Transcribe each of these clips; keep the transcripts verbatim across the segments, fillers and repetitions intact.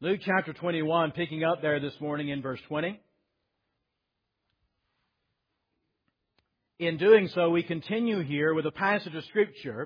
Luke chapter twenty-one, picking up there this morning in verse twenty. In doing so, we continue here with a passage of Scripture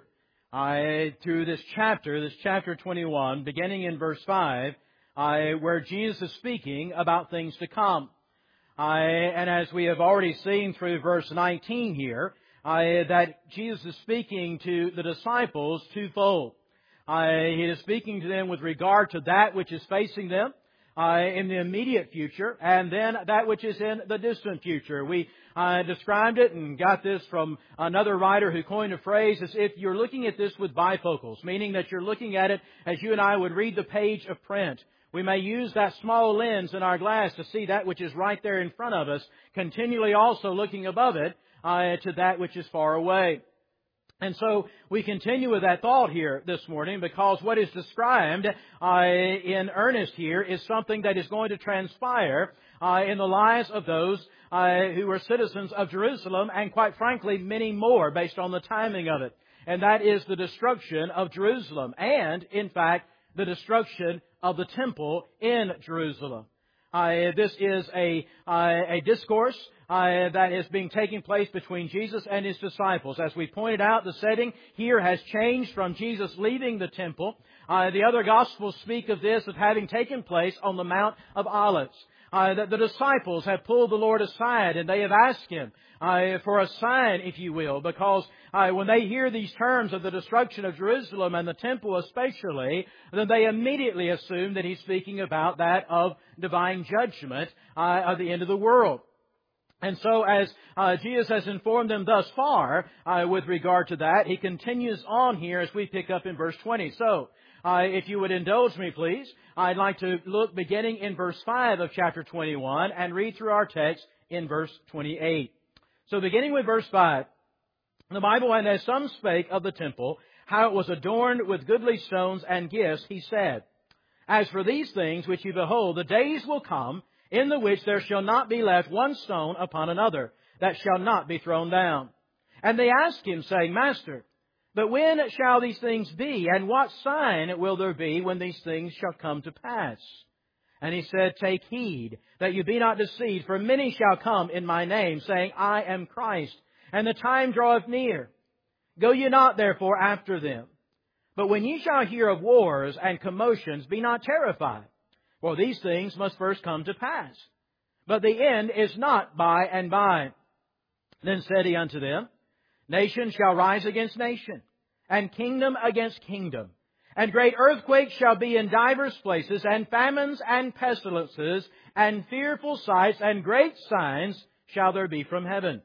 uh, through this chapter, this chapter twenty-one, beginning in verse five, uh, where Jesus is speaking about things to come. Uh, and as we have already seen through verse nineteen here, uh, that Jesus is speaking to the disciples twofold. Uh, he is speaking to them with regard to that which is facing them uh, in the immediate future, and then that which is in the distant future. We uh, described it and got this from another writer who coined a phrase as if you're looking at this with bifocals, meaning that you're looking at it as you and I would read the page of print. We may use that small lens in our glass to see that which is right there in front of us, continually also looking above it uh, to that which is far away. And so we continue with that thought here this morning, because what is described uh, in earnest here is something that is going to transpire uh, in the lives of those uh, who are citizens of Jerusalem, and quite frankly many more based on the timing of it. And that is the destruction of Jerusalem, and in fact the destruction of the temple in Jerusalem. Uh, this is a, uh, a discourse uh, that is being taking place between Jesus and His disciples. As we pointed out, the setting here has changed from Jesus leaving the temple. Uh, the other Gospels speak of this as having taken place on the Mount of Olives. Uh, that the disciples have pulled the Lord aside and they have asked Him uh, for a sign, if you will, because uh, when they hear these terms of the destruction of Jerusalem and the temple especially, then they immediately assume that He's speaking about that of divine judgment uh, of the end of the world. And so as uh, Jesus has informed them thus far uh, with regard to that, He continues on here as we pick up in verse twenty. So, uh, if you would indulge me, please, I'd like to look beginning in verse five of chapter twenty-one and read through our text in verse twenty-eight. So beginning with verse five, the Bible, and as some spake of the temple, how it was adorned with goodly stones and gifts, he said, As for these things which you behold, the days will come, in the which there shall not be left one stone upon another, that shall not be thrown down. And they asked Him, saying, Master, but when shall these things be, and what sign will there be when these things shall come to pass? And He said, Take heed that you be not deceived, for many shall come in my name, saying, I am Christ, and the time draweth near. Go ye not therefore after them. But when ye shall hear of wars and commotions, be not terrified. For these things must first come to pass. But the end is not by and by. Then said He unto them, Nation shall rise against nation, and kingdom against kingdom. And great earthquakes shall be in divers places, and famines and pestilences, and fearful sights, and great signs shall there be from heaven.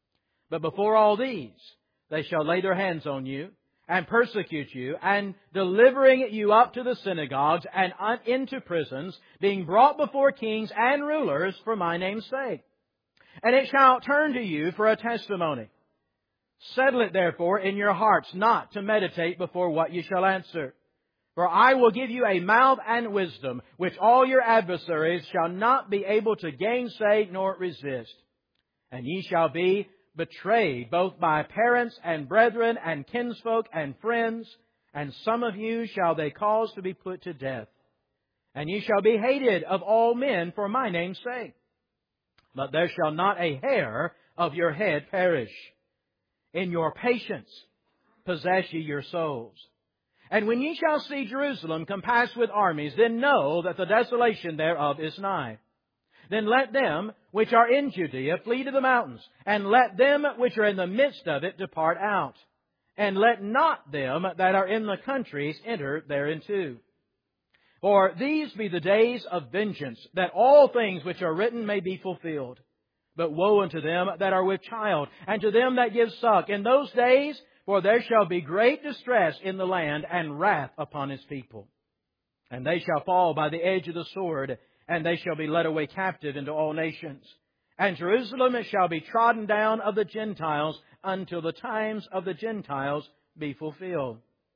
But before all these, they shall lay their hands on you, and persecute you, and delivering you up to the synagogues and into prisons, being brought before kings and rulers for my name's sake. And it shall turn to you for a testimony. Settle it therefore in your hearts not to meditate before what you shall answer. For I will give you a mouth and wisdom, which all your adversaries shall not be able to gainsay nor resist. And ye shall be betrayed both by parents and brethren and kinsfolk and friends, and some of you shall they cause to be put to death. And ye shall be hated of all men for my name's sake. But there shall not a hair of your head perish. In your patience possess ye your souls. And when ye shall see Jerusalem compassed with armies, then know that the desolation thereof is nigh. Then let them which are in Judea flee to the mountains, and let them which are in the midst of it depart out. And let not them that are in the countries enter thereinto. For these be the days of vengeance, that all things which are written may be fulfilled. But woe unto them that are with child, and to them that give suck in those days, for there shall be great distress in the land, and wrath upon His people. And they shall fall by the edge of the sword, and they shall be led away captive into all nations. And Jerusalem shall be trodden down of the Gentiles, until the times of the Gentiles be fulfilled.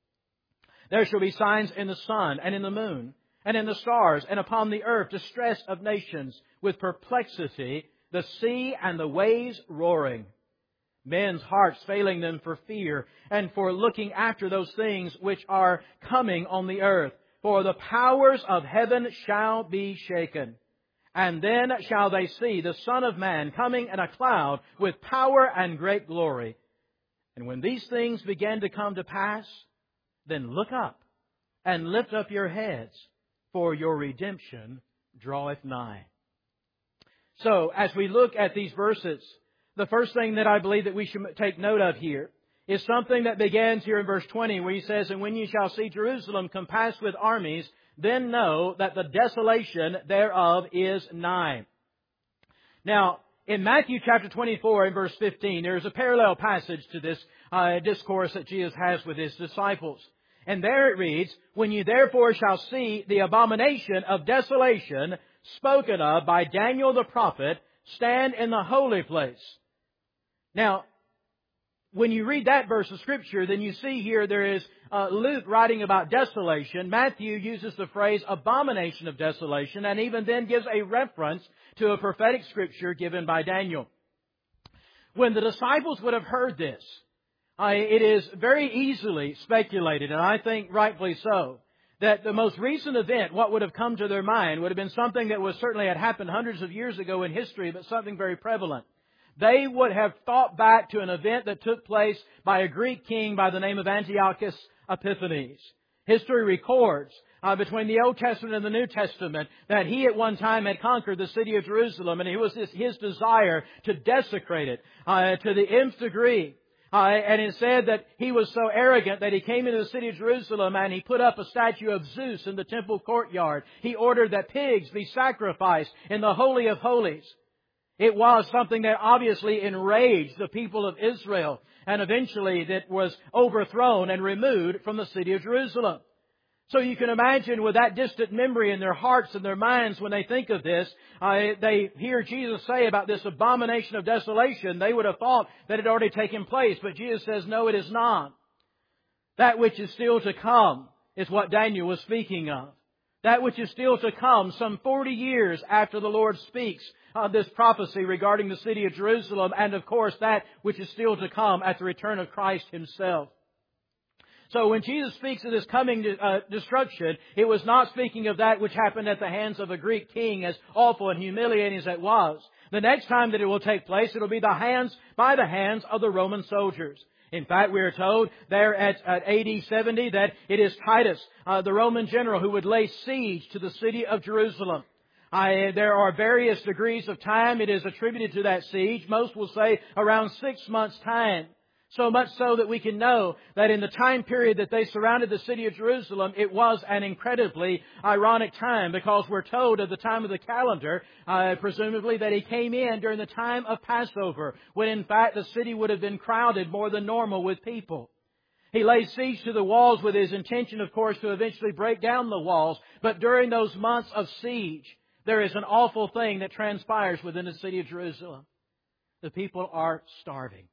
There shall be signs in the sun, and in the moon, and in the stars, and upon the earth distress of nations, with perplexity, the sea and the waves roaring. Men's hearts failing them for fear, and for looking after those things which are coming on the earth. For the powers of heaven shall be shaken. And then shall they see the Son of Man coming in a cloud with power and great glory. And when these things begin to come to pass, then look up and lift up your heads, for your redemption draweth nigh. So, as we look at these verses, the first thing that I believe that we should take note of here is something that begins here in verse twenty, where He says, And when ye shall see Jerusalem compassed with armies, then know that the desolation thereof is nigh. Now, in Matthew chapter twenty-four and verse fifteen, there is a parallel passage to this uh, discourse that Jesus has with His disciples. And there it reads, When you therefore shall see the abomination of desolation spoken of by Daniel the prophet, stand in the holy place. Now, when you read that verse of Scripture, then you see here there is uh, Luke writing about desolation. Matthew uses the phrase abomination of desolation, and even then gives a reference to a prophetic Scripture given by Daniel. When the disciples would have heard this, uh, it is very easily speculated, and I think rightfully so, that the most recent event, what would have come to their mind, would have been something that was certainly had happened hundreds of years ago in history, but something very prevalent. They would have thought back to an event that took place by a Greek king by the name of Antiochus Epiphanes. History records uh, between the Old Testament and the New Testament that he at one time had conquered the city of Jerusalem, and it was his, his desire to desecrate it uh, to the nth degree. Uh, and it said that he was so arrogant that he came into the city of Jerusalem and he put up a statue of Zeus in the temple courtyard. He ordered that pigs be sacrificed in the Holy of Holies. It was something that obviously enraged the people of Israel, and eventually that was overthrown and removed from the city of Jerusalem. So you can imagine with that distant memory in their hearts and their minds when they think of this, uh, they hear Jesus say about this abomination of desolation, they would have thought that it had already taken place. But Jesus says, no, it is not. That which is still to come is what Daniel was speaking of. That which is still to come, some forty years after the Lord speaks of this prophecy regarding the city of Jerusalem, and of course that which is still to come at the return of Christ Himself. So when Jesus speaks of this coming uh, destruction, it was not speaking of that which happened at the hands of a Greek king, as awful and humiliating as it was. The next time that it will take place, it will be the hands by the hands of the Roman soldiers. In fact, we are told there at, at A D seventy that it is Titus, uh, the Roman general, who would lay siege to the city of Jerusalem. I, there are various degrees of time it is attributed to that siege. Most will say around six months' time. So much so that we can know that in the time period that they surrounded the city of Jerusalem, it was an incredibly ironic time, because we're told at the time of the calendar, uh, presumably, that he came in during the time of Passover, when in fact the city would have been crowded more than normal with people. He laid siege to the walls with his intention, of course, to eventually break down the walls. But during those months of siege, there is an awful thing that transpires within the city of Jerusalem. The people are starving.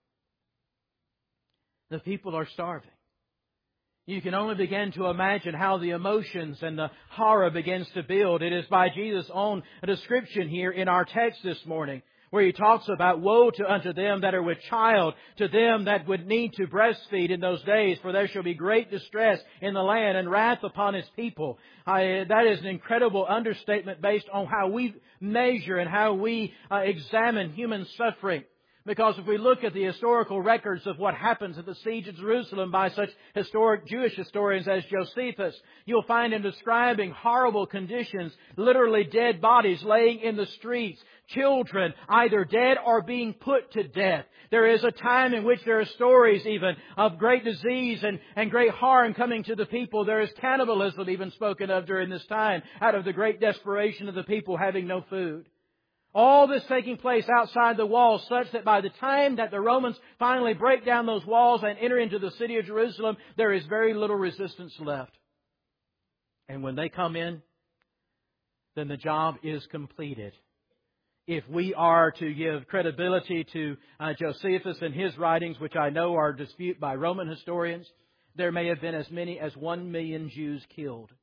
The people are starving. You can only begin to imagine how the emotions and the horror begins to build. It is by Jesus' own description here in our text this morning, where He talks about woe to unto them that are with child, to them that would need to breastfeed in those days, for there shall be great distress in the land and wrath upon His people. I, that is an incredible understatement based on how we measure and how we uh, examine human suffering. Because if we look at the historical records of what happens at the siege of Jerusalem by such historic Jewish historians as Josephus, you'll find him describing horrible conditions, literally dead bodies laying in the streets, children either dead or being put to death. There is a time in which there are stories even of great disease and, and great harm coming to the people. There is cannibalism even spoken of during this time out of the great desperation of the people having no food. All this taking place outside the walls, such that by the time that the Romans finally break down those walls and enter into the city of Jerusalem, there is very little resistance left. And when they come in, then the job is completed. If we are to give credibility to uh, Josephus and his writings, which I know are disputed by Roman historians, there may have been as many as one million Jews killed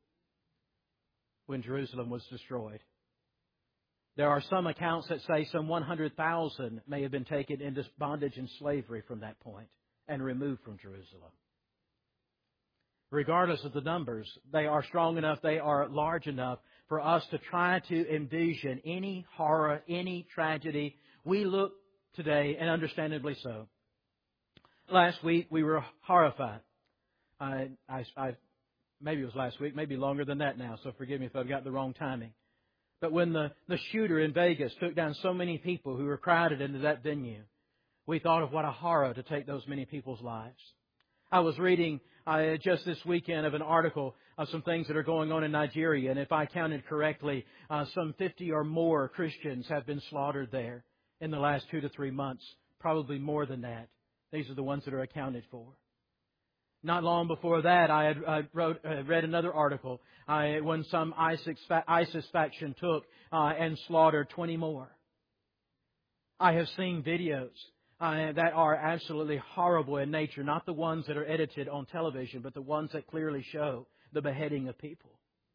when Jerusalem was destroyed. There are some accounts that say some one hundred thousand may have been taken into bondage and slavery from that point and removed from Jerusalem. regardless of the numbers. They are strong enough, they are large enough for us to try to envision any horror, any tragedy. We look today, and understandably so. Last week we were horrified. I, I, I, maybe it was last week, maybe longer than that now, so forgive me if I've got the wrong timing. But when the, the shooter in Vegas took down so many people who were crowded into that venue, we thought of what a horror to take those many people's lives. I was reading uh, just this weekend of an article of some things that are going on in Nigeria, and if I counted correctly, uh, some fifty or more Christians have been slaughtered there in the last two to three months, probably more than that. These are the ones that are accounted for. Not long before that, I had I wrote, uh, read another article uh, when some ISIS, ISIS faction took uh, and slaughtered twenty more. I have seen videos uh, that are absolutely horrible in nature, not the ones that are edited on television, but the ones that clearly show the beheading of people.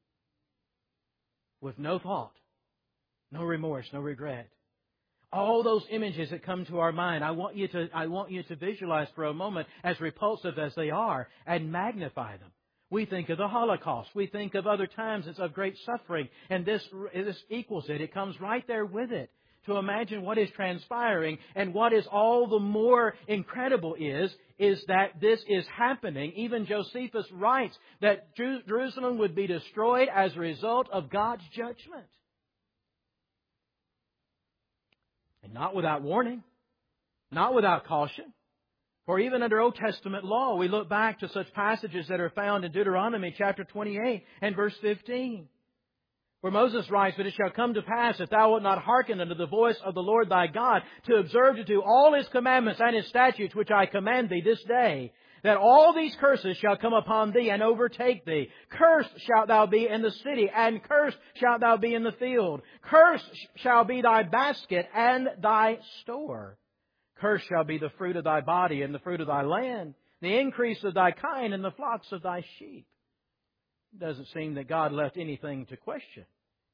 With no thought, no remorse, no regret. All those images that come to our mind, I want you to, I want you to visualize for a moment, as repulsive as they are, and magnify them. We think of the Holocaust. We think of other times it's of great suffering, and this, this equals it. It comes right there with it. To imagine what is transpiring, and what is all the more incredible is, is that this is happening. Even Josephus writes that Jerusalem would be destroyed as a result of God's judgment. And not without warning, not without caution. For even under Old Testament law, we look back to such passages that are found in Deuteronomy chapter twenty-eight and verse fifteen. Where Moses writes, "But it shall come to pass, if thou wilt not hearken unto the voice of the Lord thy God, to observe to do all His commandments and His statutes which I command thee this day, that all these curses shall come upon thee and overtake thee. Cursed shalt thou be in the city, and cursed shalt thou be in the field. Cursed shall be thy basket and thy store. Cursed shall be the fruit of thy body and the fruit of thy land, the increase of thy kind and the flocks of thy sheep." It doesn't seem that God left anything to question.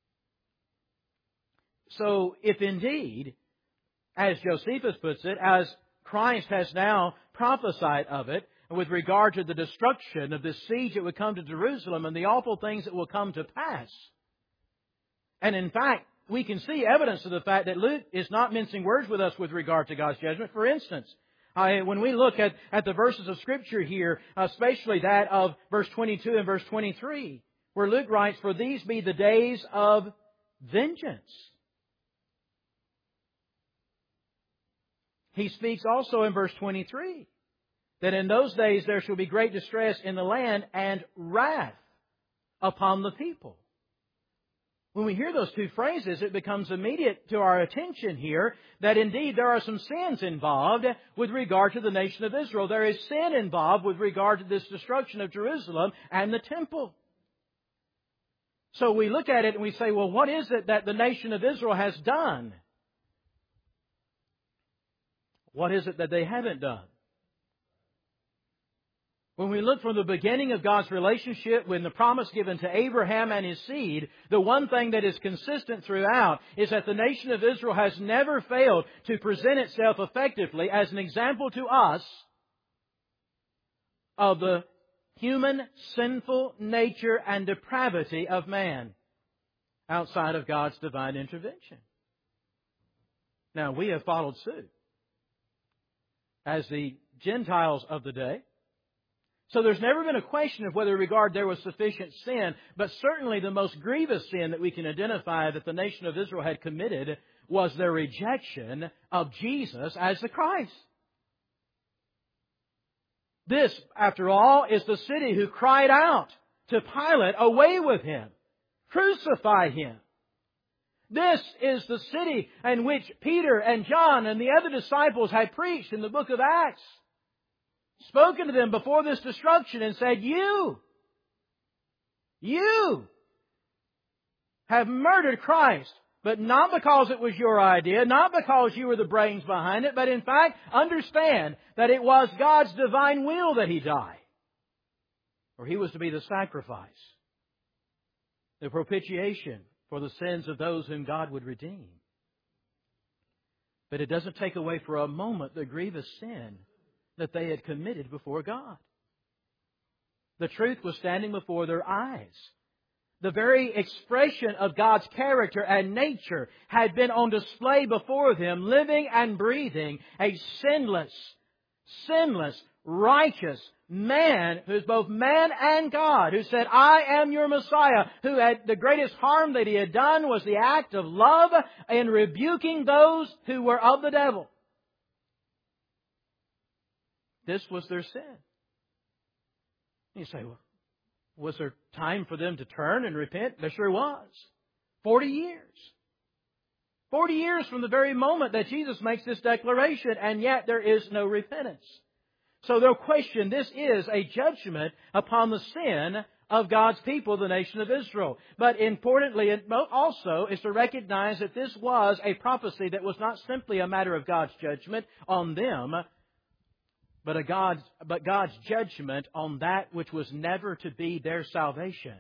So if indeed, as Josephus puts it, as Christ has now prophesied of it, with regard to the destruction of this siege that would come to Jerusalem and the awful things that will come to pass. And in fact, we can see evidence of the fact that Luke is not mincing words with us with regard to God's judgment. For instance, I, when we look at, at the verses of Scripture here, especially that of verse twenty-two and verse twenty-three, where Luke writes, "For these be the days of vengeance." He speaks also in verse twenty-three that in those days there shall be great distress in the land and wrath upon the people. When we hear those two phrases, it becomes immediate to our attention here that indeed there are some sins involved with regard to the nation of Israel. There is sin involved with regard to this destruction of Jerusalem and the temple. So we look at it and we say, well, what is it that the nation of Israel has done? What is it that they haven't done? When we look from the beginning of God's relationship, when the promise given to Abraham and his seed, the one thing that is consistent throughout is that the nation of Israel has never failed to present itself effectively as an example to us of the human sinful nature and depravity of man outside of God's divine intervention. Now, we have followed suit as the Gentiles of the day. So there's never been a question of whether regard there was sufficient sin, but certainly the most grievous sin that we can identify that the nation of Israel had committed was their rejection of Jesus as the Christ. This, after all, is the city who cried out to Pilate, "Away with Him! Crucify Him!" This is the city in which Peter and John and the other disciples had preached in the book of Acts. Spoken to them before this destruction and said, you, you have murdered Christ, but not because it was your idea, not because you were the brains behind it, but in fact, understand that it was God's divine will that He die. Or He was to be the sacrifice, the propitiation for the sins of those whom God would redeem. But it doesn't take away for a moment the grievous sin that they had committed before God. The truth was standing before their eyes. The very expression of God's character and nature had been on display before them, living and breathing a sinless, sinless, righteous man who is both man and God, who said, I am your Messiah, who had the greatest harm that He had done was the act of love in rebuking those who were of the devil. This was their sin. You say, well, was there time for them to turn and repent? There sure was. Forty years. Forty years from the very moment that Jesus makes this declaration, and yet there is no repentance. So no question, this is a judgment upon the sin of God's people, the nation of Israel. But importantly, it also is to recognize that this was a prophecy that was not simply a matter of God's judgment on them, but a God's, but God's judgment on that which was never to be their salvation.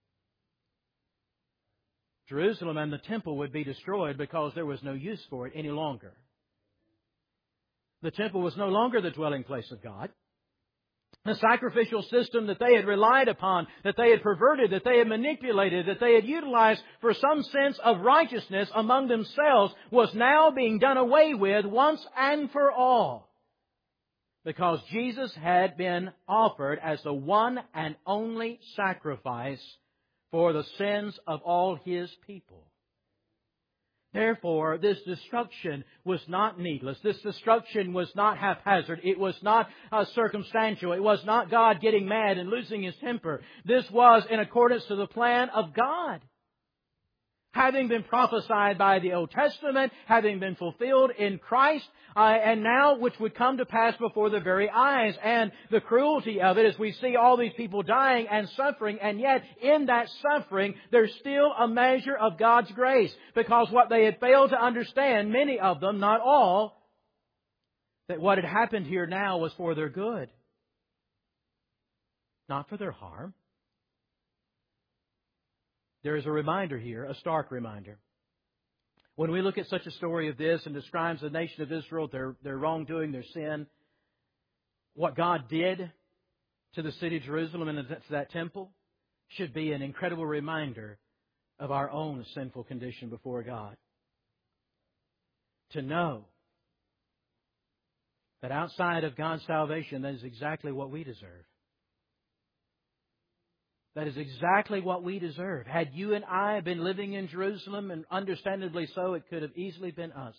Jerusalem and the temple would be destroyed because there was no use for it any longer. The temple was no longer the dwelling place of God. The sacrificial system that they had relied upon, that they had perverted, that they had manipulated, that they had utilized for some sense of righteousness among themselves was now being done away with once and for all. Because Jesus had been offered as the one and only sacrifice for the sins of all His people. Therefore, this destruction was not needless. This destruction was not haphazard. It was not uh, circumstantial. It was not God getting mad and losing His temper. This was in accordance to the plan of God. Having been prophesied by the Old Testament, having been fulfilled in Christ, uh, and now which would come to pass before the very eyes. And the cruelty of it is we see all these people dying and suffering, and yet in that suffering there's still a measure of God's grace. Because what they had failed to understand, many of them, not all, that what had happened here now was for their good, not for their harm. There is a reminder here, a stark reminder. When we look at such a story of this and describes the nation of Israel, their, their wrongdoing, their sin, what God did to the city of Jerusalem and to that temple should be an incredible reminder of our own sinful condition before God. To know that outside of God's salvation, that is exactly what we deserve. That is exactly what we deserve. Had you and I been living in Jerusalem, and understandably so, it could have easily been us.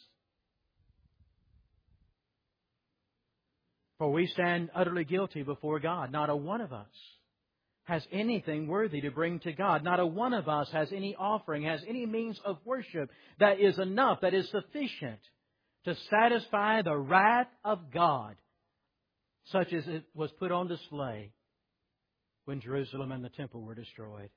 For we stand utterly guilty before God. Not a one of us has anything worthy to bring to God. Not a one of us has any offering, has any means of worship that is enough, that is sufficient to satisfy the wrath of God, such as it was put on display when Jerusalem and the temple were destroyed.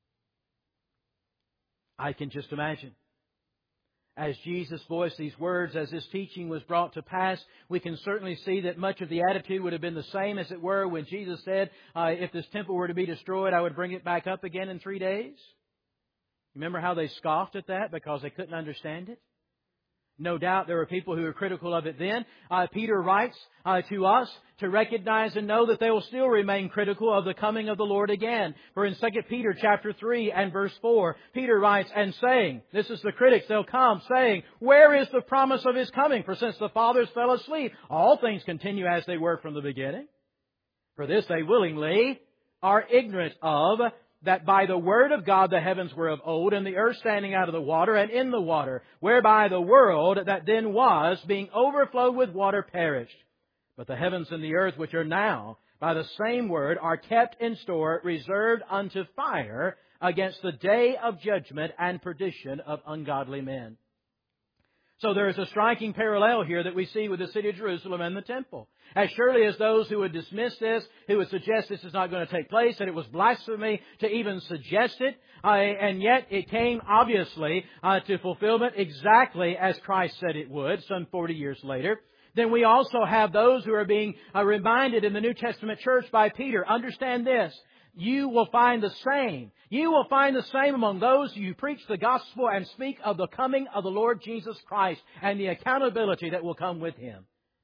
I can just imagine. As Jesus voiced these words, as this teaching was brought to pass, we can certainly see that much of the attitude would have been the same as it were when Jesus said, uh, if this temple were to be destroyed, I would bring it back up again in three days. Remember how they scoffed at that because they couldn't understand it? No doubt there were people who were critical of it then. Uh, Peter writes uh, to us to recognize and know that they will still remain critical of the coming of the Lord again. For in Second Peter chapter three and verse four, Peter writes, and saying, this is the critics, they'll come, saying, where is the promise of His coming? For since the fathers fell asleep, all things continue as they were from the beginning. For this they willingly are ignorant of, that by the word of God the heavens were of old, and the earth standing out of the water and in the water, whereby the world that then was, being overflowed with water, perished. But the heavens and the earth, which are now, by the same word, are kept in store, reserved unto fire, against the day of judgment and perdition of ungodly men. So there is a striking parallel here that we see with the city of Jerusalem and the temple. As surely as those who would dismiss this, who would suggest this is not going to take place, that it was blasphemy to even suggest it, uh, and yet it came obviously uh, to fulfillment exactly as Christ said it would some forty years later. Then we also have those who are being uh, reminded in the New Testament church by Peter, understand this, you will find the same. You will find the same among those who preach the gospel and speak of the coming of the Lord Jesus Christ and the accountability that will come with Him.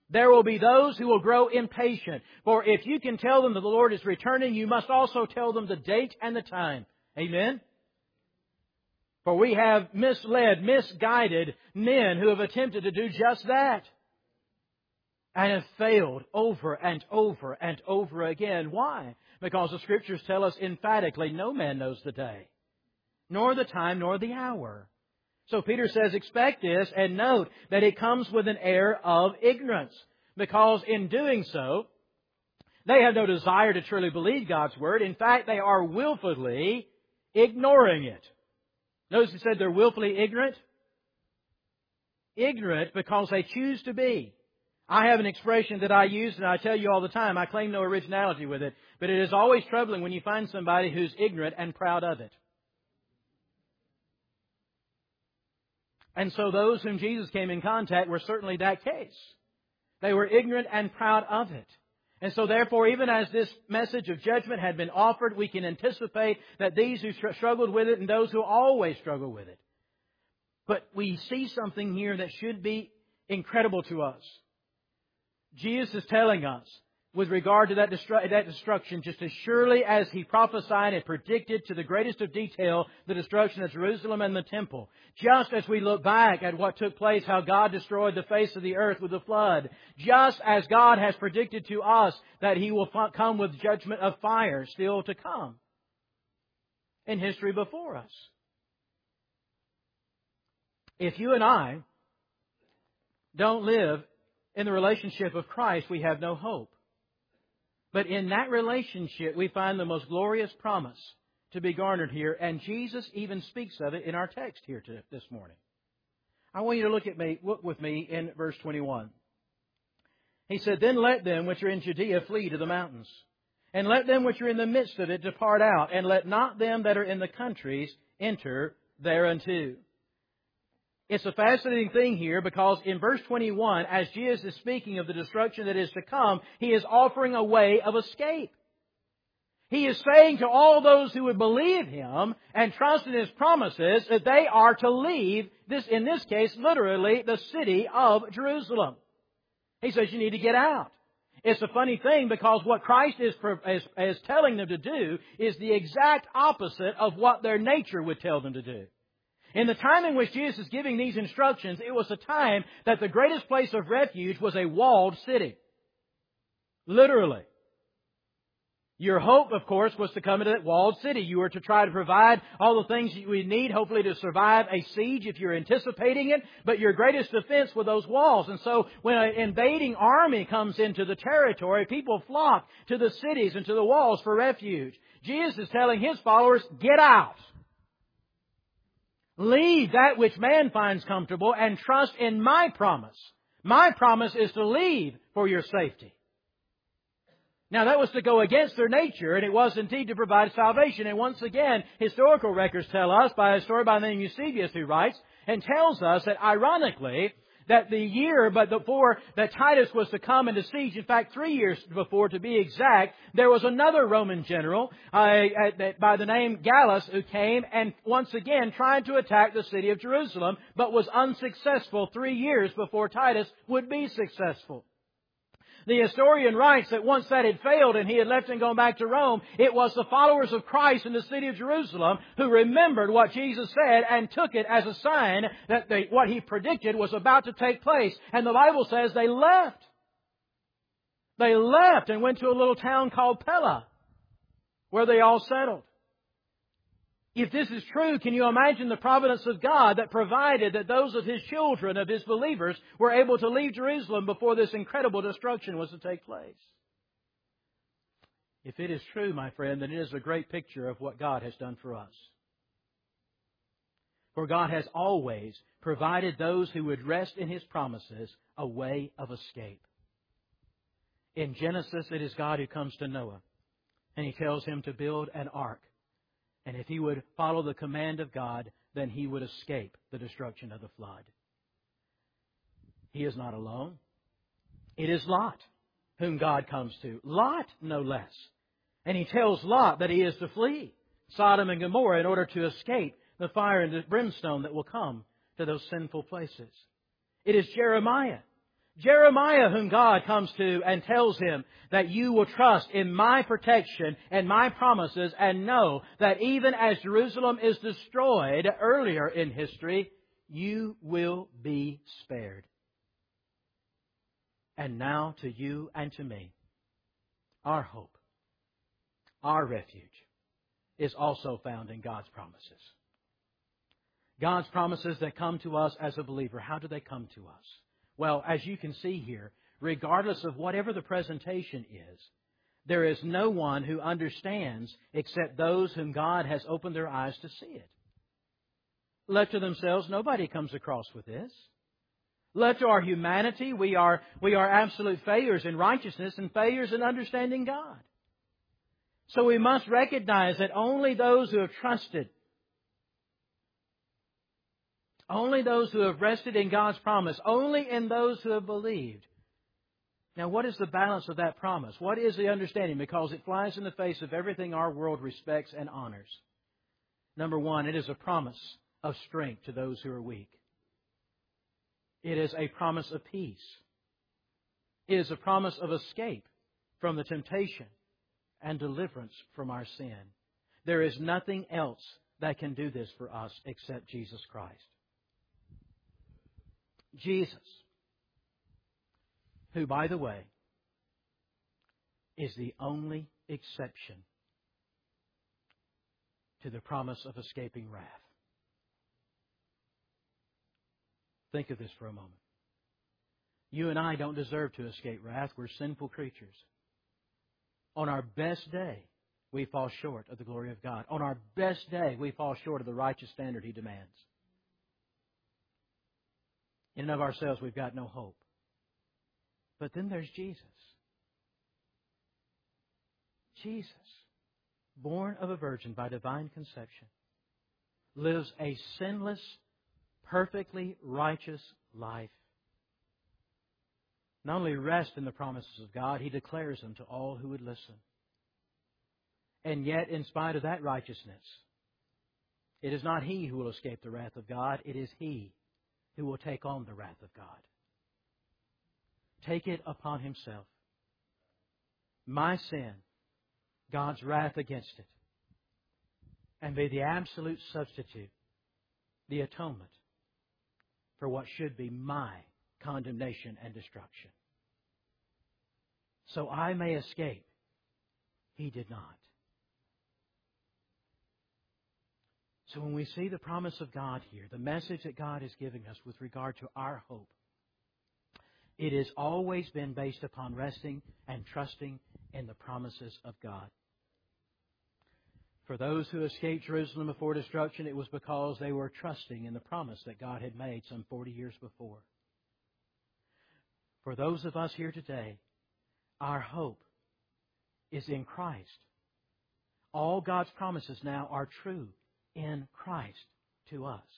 There will be those who will grow impatient. For if you can tell them that the Lord is returning, you must also tell them the date and the time. Amen? For we have misled, misguided men who have attempted to do just that. And have failed over and over and over again. Why? Because the Scriptures tell us emphatically, no man knows the day, nor the time, nor the hour. So Peter says, expect this, and note that it comes with an air of ignorance. Because in doing so, they have no desire to truly believe God's Word. In fact, they are willfully ignoring it. Notice he said they're willfully ignorant. Ignorant because they choose to be. I have an expression that I use and I tell you all the time. I claim no originality with it. But it is always troubling when you find somebody who's ignorant and proud of it. And so those whom Jesus came in contact were certainly that case. They were ignorant and proud of it. And so therefore, even as this message of judgment had been offered, we can anticipate that these who str- struggled with it and those who always struggle with it. But we see something here that should be incredible to us. Jesus is telling us, with regard to that, destru- that destruction, just as surely as He prophesied and predicted to the greatest of detail the destruction of Jerusalem and the temple. Just as we look back at what took place, how God destroyed the face of the earth with the flood. Just as God has predicted to us that He will f- come with judgment of fire still to come in history before us. If you and I don't live in the relationship of Christ, we have no hope. But in that relationship, we find the most glorious promise to be garnered here. And Jesus even speaks of it in our text here to, this morning. I want you to look at me, look with me in verse twenty-one. He said, Then let them which are in Judea flee to the mountains. And let them which are in the midst of it depart out. And let not them that are in the countries enter thereunto. It's a fascinating thing here because in verse twenty-one, as Jesus is speaking of the destruction that is to come, He is offering a way of escape. He is saying to all those who would believe Him and trust in His promises that they are to leave, this in this case, literally, the city of Jerusalem. He says you need to get out. It's a funny thing because what Christ is, is, is telling them to do is the exact opposite of what their nature would tell them to do. In the time in which Jesus is giving these instructions, it was a time that the greatest place of refuge was a walled city. Literally. Your hope, of course, was to come into that walled city. You were to try to provide all the things you would need, hopefully to survive a siege if you're anticipating it. But your greatest defense were those walls. And so when an invading army comes into the territory, people flock to the cities and to the walls for refuge. Jesus is telling His followers, get out. Leave that which man finds comfortable and trust in my promise. My promise is to leave for your safety. Now that was to go against their nature, and it was indeed to provide salvation. And once again, historical records tell us by a story by the name Eusebius who writes and tells us that ironically, that the year but before that Titus was to come into siege, in fact three years before to be exact, there was another Roman general uh, by the name Gallus who came and once again tried to attack the city of Jerusalem, but was unsuccessful three years before Titus would be successful. The historian writes that once that had failed and he had left and gone back to Rome, it was the followers of Christ in the city of Jerusalem who remembered what Jesus said and took it as a sign that they, what He predicted was about to take place. And the Bible says they left. They left and went to a little town called Pella, where they all settled. If this is true, can you imagine the providence of God that provided that those of His children, of His believers, were able to leave Jerusalem before this incredible destruction was to take place? If it is true, my friend, then it is a great picture of what God has done for us. For God has always provided those who would rest in His promises a way of escape. In Genesis, it is God who comes to Noah, and He tells him to build an ark. And if he would follow the command of God, then he would escape the destruction of the flood. He is not alone. It is Lot whom God comes to. Lot, no less. And He tells Lot that he is to flee Sodom and Gomorrah in order to escape the fire and the brimstone that will come to those sinful places. It is Jeremiah Jeremiah, whom God comes to and tells him that you will trust in my protection and my promises and know that even as Jerusalem is destroyed earlier in history, you will be spared. And now to you and to me, our hope, our refuge, is also found in God's promises. God's promises that come to us as a believer, how do they come to us? Well, as you can see here, regardless of whatever the presentation is, there is no one who understands except those whom God has opened their eyes to see it. Left to themselves, nobody comes across with this. Left to our humanity, we are, we are absolute failures in righteousness and failures in understanding God. So we must recognize that only those who have trusted, only those who have rested in God's promise, only in those who have believed. Now, what is the balance of that promise? What is the understanding? Because it flies in the face of everything our world respects and honors. Number one, it is a promise of strength to those who are weak. It is a promise of peace. It is a promise of escape from the temptation and deliverance from our sin. There is nothing else that can do this for us except Jesus Christ. Jesus, who, by the way, is the only exception to the promise of escaping wrath. Think of this for a moment. You and I don't deserve to escape wrath. We're sinful creatures. On our best day, we fall short of the glory of God. On our best day, we fall short of the righteous standard He demands. In and of ourselves, we've got no hope. But then there's Jesus. Jesus, born of a virgin by divine conception, lives a sinless, perfectly righteous life. Not only rests in the promises of God, He declares them to all who would listen. And yet, in spite of that righteousness, it is not He who will escape the wrath of God. It is He who will take on the wrath of God. Take it upon Himself. My sin, God's wrath against it, and be the absolute substitute, the atonement for what should be my condemnation and destruction. So I may escape. He did not. So when we see the promise of God here, the message that God is giving us with regard to our hope, it has always been based upon resting and trusting in the promises of God. For those who escaped Jerusalem before destruction, it was because they were trusting in the promise that God had made some forty years before. For those of us here today, our hope is in Christ. All God's promises now are true in Christ to us.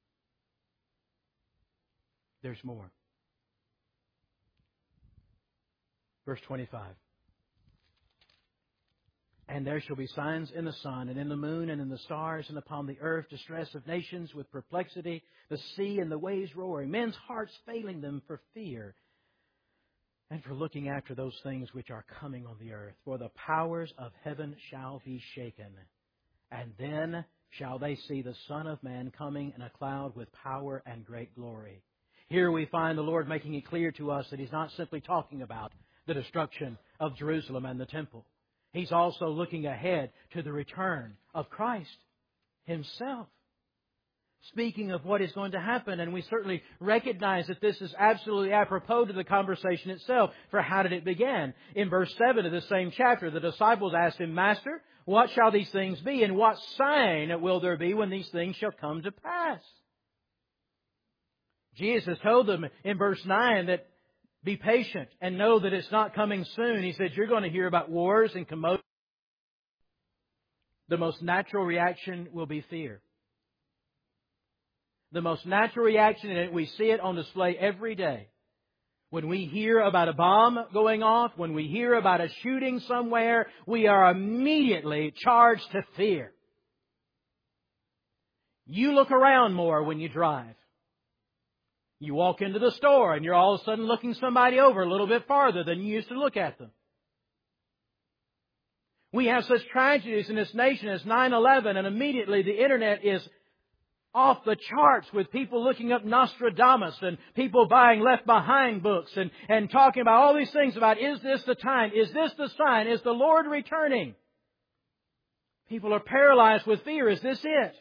There's more. Verse twenty-five. And there shall be signs in the sun, and in the moon, and in the stars, and upon the earth distress of nations with perplexity, the sea and the waves roaring, men's hearts failing them for fear, and for looking after those things which are coming on the earth. For the powers of heaven shall be shaken. And then shall they see the Son of Man coming in a cloud with power and great glory. Here we find the Lord making it clear to us that He's not simply talking about the destruction of Jerusalem and the temple. He's also looking ahead to the return of Christ Himself. Speaking of what is going to happen, and we certainly recognize that this is absolutely apropos to the conversation itself. For how did it begin? In verse seven of this same chapter, the disciples asked Him, Master, what shall these things be, and what sign will there be when these things shall come to pass? Jesus told them in verse nine that be patient and know that it's not coming soon. He said, you're going to hear about wars and commotion. The most natural reaction will be fear. The most natural reaction, and we see it on display every day. When we hear about a bomb going off, when we hear about a shooting somewhere, we are immediately charged to fear. You look around more when you drive. You walk into the store and you're all of a sudden looking somebody over a little bit farther than you used to look at them. We have such tragedies in this nation as nine eleven, and immediately the Internet is off the charts with people looking up Nostradamus and people buying Left Behind books and, and talking about all these things about, is this the time? Is this the sign? Is the Lord returning? People are paralyzed with fear. Is this it?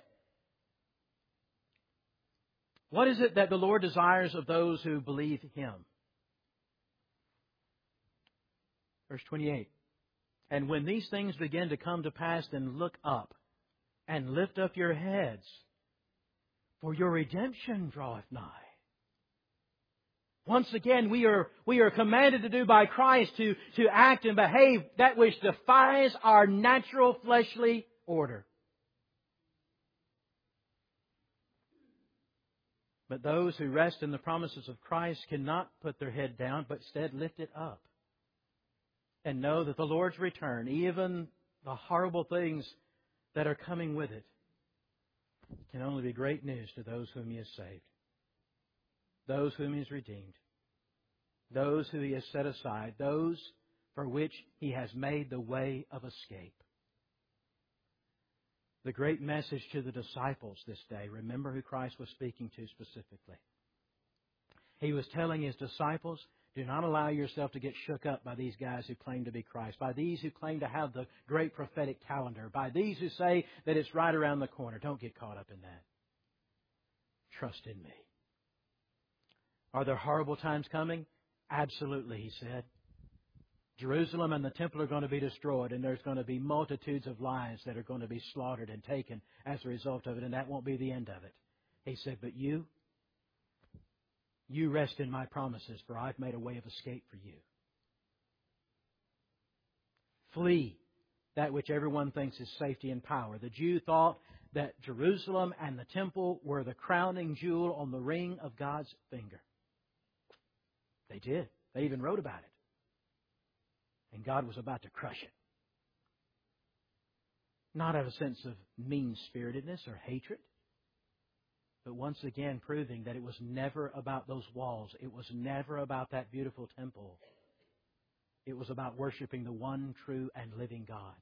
What is it that the Lord desires of those who believe Him? Verse twenty-eight. And when these things begin to come to pass, then look up and lift up your heads, for your redemption draweth nigh. Once again, we are, we are commanded to do by Christ to, to act and behave that which defies our natural fleshly order. But those who rest in the promises of Christ cannot put their head down, but instead lift it up. And know that the Lord's return, even the horrible things that are coming with it, can only be great news to those whom He has saved, those whom He has redeemed, those who He has set aside, those for which He has made the way of escape. The great message to the disciples this day, remember who Christ was speaking to specifically. He was telling His disciples, do not allow yourself to get shook up by these guys who claim to be Christ, by these who claim to have the great prophetic calendar, by these who say that it's right around the corner. Don't get caught up in that. Trust in me. Are there horrible times coming? Absolutely, He said. Jerusalem and the temple are going to be destroyed, and there's going to be multitudes of lives that are going to be slaughtered and taken as a result of it, and that won't be the end of it. He said, but you, you rest in my promises, for I've made a way of escape for you. Flee that which everyone thinks is safety and power. The Jew thought that Jerusalem and the temple were the crowning jewel on the ring of God's finger. They did. They even wrote about it. And God was about to crush it. Not out of a sense of mean-spiritedness or hatred, but once again proving that it was never about those walls. It was never about that beautiful temple. It was about worshiping the one true and living God.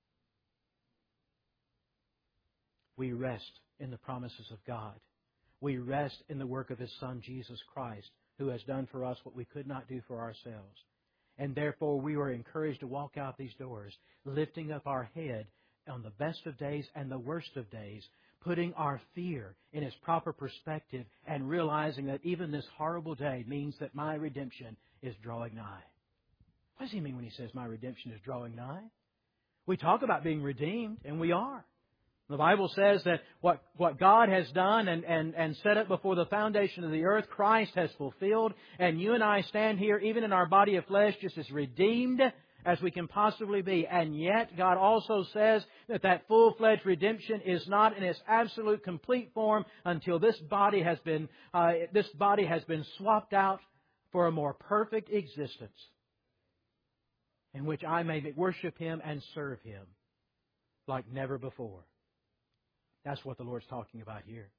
We rest in the promises of God. We rest in the work of His Son, Jesus Christ, who has done for us what we could not do for ourselves. And therefore we are encouraged to walk out these doors, lifting up our head on the best of days and the worst of days, putting our fear in its proper perspective and realizing that even this horrible day means that my redemption is drawing nigh. What does He mean when He says my redemption is drawing nigh? We talk about being redeemed, and we are. The Bible says that what, what God has done and, and, and set up before the foundation of the earth, Christ has fulfilled. And you and I stand here, even in our body of flesh, just as redeemed as we can possibly be. And yet, God also says that that full-fledged redemption is not in its absolute complete form until this body has been, uh, this body has been swapped out for a more perfect existence in which I may worship Him and serve Him like never before. That's what the Lord's talking about here.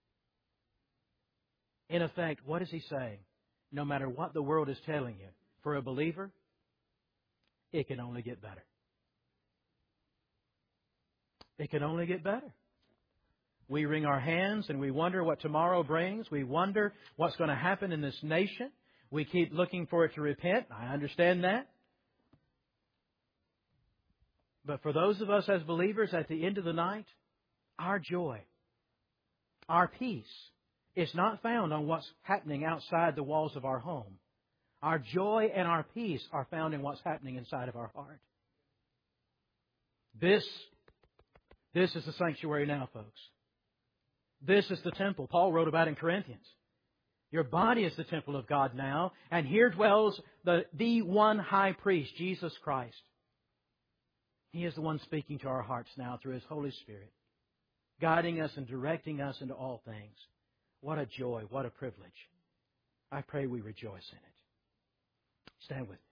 In effect, what is He saying? No matter what the world is telling you, for a believer, it can only get better. It can only get better. We wring our hands and we wonder what tomorrow brings. We wonder what's going to happen in this nation. We keep looking for it to repent. I understand that. But for those of us as believers, at the end of the night, our joy, our peace is not found on what's happening outside the walls of our home. Our joy and our peace are found in what's happening inside of our heart. This, this is the sanctuary now, folks. This is the temple Paul wrote about in Corinthians. Your body is the temple of God now, and here dwells the, the one high priest, Jesus Christ. He is the one speaking to our hearts now through His Holy Spirit, guiding us and directing us into all things. What a joy, what a privilege. I pray we rejoice in it. Stand with me.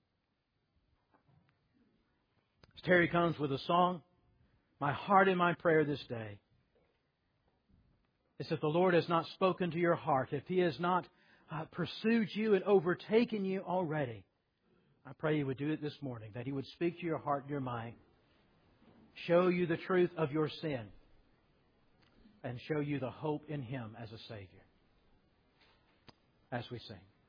As Terry comes with a song, my heart and my prayer this day is if the Lord has not spoken to your heart, if He has not uh, pursued you and overtaken you already, I pray He would do it this morning, that He would speak to your heart and your mind, show you the truth of your sin, and show you the hope in Him as a Savior. As we sing.